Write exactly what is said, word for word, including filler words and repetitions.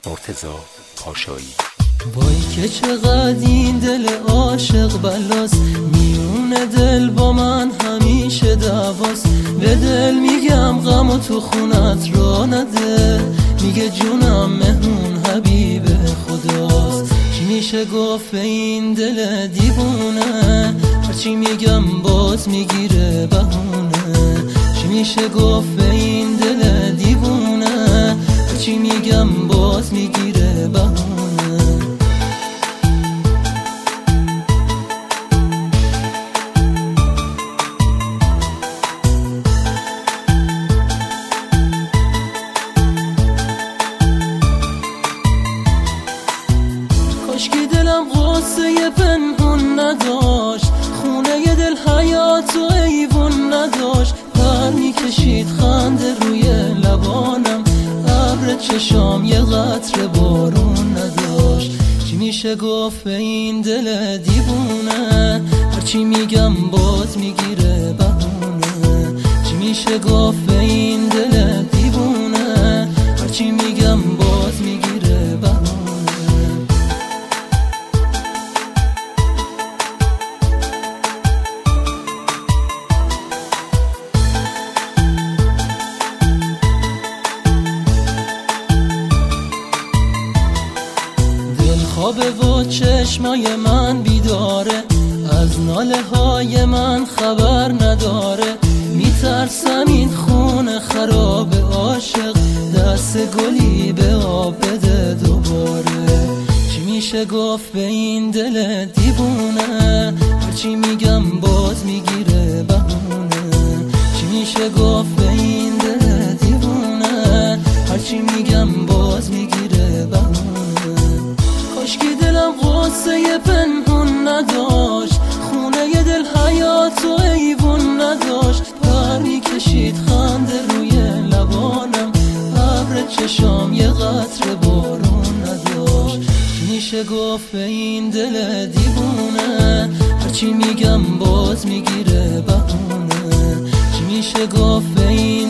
مرتضی پاشایی. وای که چقدر این دل عاشق بلاست، میونه دل با من همیشه دعواست. به دل میگم غم و تو خونت را نده، میگه جونم مهمون حبیب خداست. چی میشه گفت این دل دیوونه، هرچی میگم باز میگیره بهونه. چی میشه گفت این دل دیوونه، هرچی میگم باز میگیره بهونه. کاشکی دلم غصه پنهون نداشت، خونه ی دل حیات و ایوون نداشت. پر میکشید خنده روی لبانم، ابر چشام یه قطره بارون نداشت. چی میشه گفت این دل دیوونه، هرچی میگم باز میگیره بهونه. چی میشه گفت این دل دیوونه، هرچی میگم باز میگیره بهونه. خوابه و چشمای من بیداره، از ناله های من خبر نداره. میترسم این خونه خراب عاشق، دست گلی به آب بده دوباره. چی میشه گفت به این دل دیوونه، هرچی میگم باز میگیره بهونه. چی میشه گفت به این دل دیوونه، هرچی میگم باز میگیره بهونه. کاشکی دلم غصه پنهون نداشت، خونه ی دل حیات و ایوون نداشت. پر میکشید خنده روی لبانم، ابر چشام یه قطره بارون نداشت. چی میشه گفت به این دل دیوونه، هرچی میگم باز میگیره بهونه. چی میشه گفت به این